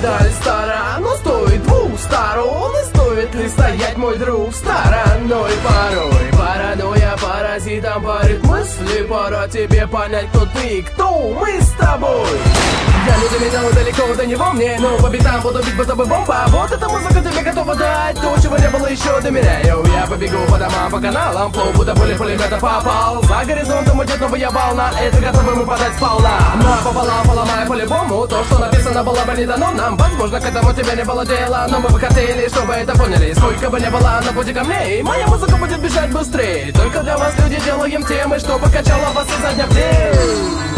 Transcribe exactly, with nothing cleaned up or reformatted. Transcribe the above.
Даль стара, но стоит двух сторон. И стоит ли стоять, мой друг, стороной порой? Паранойя паразитом парит мысли. Пора тебе понять, кто ты и кто мы с тобой. Я не доминал далеко до него мне, но по битам буду бить, будто бы бомба. Вот эта музыка тебе готова дать то, чего не было еще, доверяю. Я побегу по домам, по каналам, флоу, будто пули пулемета попал. За горизонтом идет новая волна, это готовы мы подать сполна. Напополам поломая по-любому то, что написано было бы не дано нам. Возможно, к этому тебе не было дела, но мы бы хотели, чтобы это поняли. Сколько бы не было на пути ко мне, и моя музыка будет бежать быстрее. Только для вас, люди, делаем темы, что покачало вас изо дня в день.